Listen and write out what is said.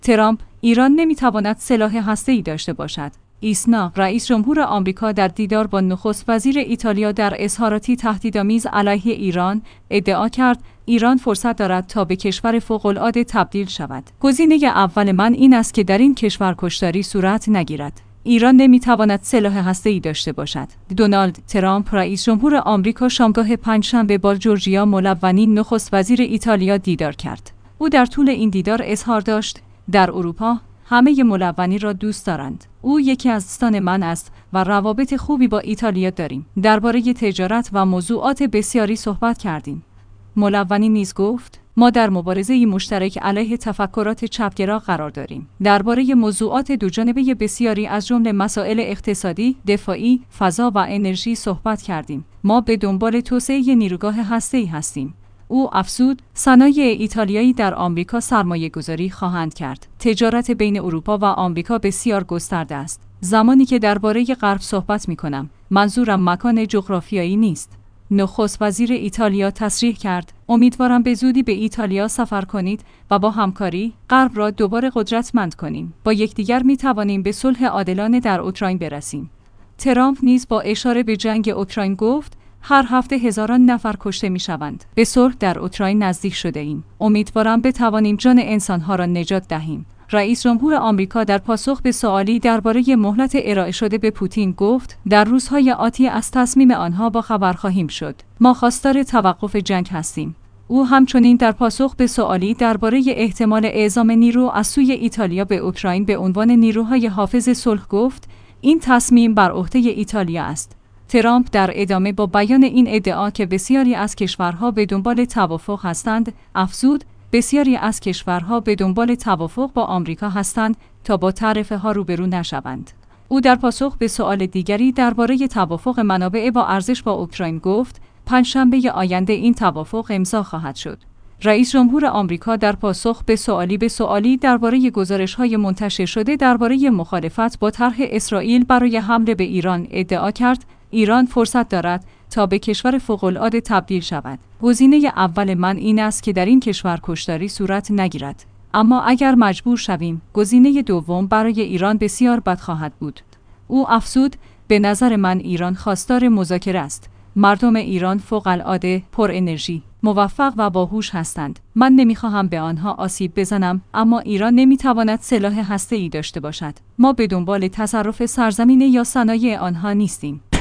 ترامپ: ایران نمیتواند سلاح هسته‌ای داشته باشد. ایسنا: رئیس جمهور آمریکا در دیدار با نخست وزیر ایتالیا در اظهاراتی تهدیدآمیز علیه ایران ادعا کرد ایران فرصت دارد تا به کشور فوق‌العاده تبدیل شود. گزینه اول من این است که در این کشور کشتاری صورت نگیرد. ایران نمیتواند سلاح هسته‌ای داشته باشد. دونالد ترامپ رئیس جمهور آمریکا شامگاه پنجشنبه با جورجیا ملونی نخست وزیر ایتالیا دیدار کرد. او در طول این دیدار اظهار داشت در اروپا همه ملونی را دوست دارند. او یکی از دوستان من است و روابط خوبی با ایتالیا داریم. درباره تجارت و موضوعات بسیاری صحبت کردیم. ملونی نیز گفت ما در مبارزه مشترک علیه تفکرات چپگرا قرار داریم. درباره موضوعات دوجانبه بسیاری از جمله مسائل اقتصادی، دفاعی، فضا و انرژی صحبت کردیم. ما به دنبال توسعه نیروگاه هسته‌ای هستیم. او افزود صنایع ایتالیایی در آمریکا سرمایه‌گذاری خواهند کرد. تجارت بین اروپا و آمریکا بسیار گسترده است. زمانی که درباره غرب صحبت می‌کنم، منظورم مکان جغرافیایی نیست. نخست وزیر ایتالیا تصریح کرد امیدوارم به زودی به ایتالیا سفر کنید و با همکاری غرب را دوباره قدرتمند کنیم. با یکدیگر می‌توانیم به صلح عادلانه در اوکراین برسیم. ترامپ نیز با اشاره به جنگ اوکراین گفت هر هفته هزاران نفر کشته می‌شوند. به صلح در اوکراین نزدیک شده ایم. امیدوارم بتوانیم جان انسان‌ها را نجات دهیم. رئیس جمهور آمریکا در پاسخ به سوالی درباره مهلت ارائه شده به پوتین گفت در روزهای آتی از تصمیم آنها با خبر خواهیم شد. ما خواستار توقف جنگ هستیم. او همچنین در پاسخ به سوالی درباره احتمال اعزام نیرو از سوی ایتالیا به اوکراین به عنوان نیروهای حافظ صلح گفت این تصمیم بر عهده ایتالیا است. ترامپ در ادامه با بیان این ادعا که بسیاری از کشورها به دنبال توافق هستند، افزود بسیاری از کشورها به دنبال توافق با آمریکا هستند تا با تعرفه ها روبرو نشوند. او در پاسخ به سوال دیگری درباره توافق منابع با ارزش با اوکراین گفت پنجشنبه آینده این توافق امضا خواهد شد. رئیس جمهور آمریکا در پاسخ به سوالی درباره گزارش‌های منتشر شده درباره مخالفت با طرح اسرائیل برای حمله به ایران ادعا کرد ایران فرصت دارد تا به کشور فوق‌العاده تبدیل شود. گزینه اول من این است که در این کشور کشتاری صورت نگیرد. اما اگر مجبور شویم، گزینه دوم برای ایران بسیار بد خواهد بود. او افزود به نظر من ایران خواستار مذاکره است. مردم ایران فوق‌العاده پر انرژی، موفق و باهوش هستند. من نمیخواهم به آنها آسیب بزنم، اما ایران نمیتواند سلاح هسته‌ای داشته باشد. ما به دنبال تصرف سرزمین یا صنایع آنها نیستیم.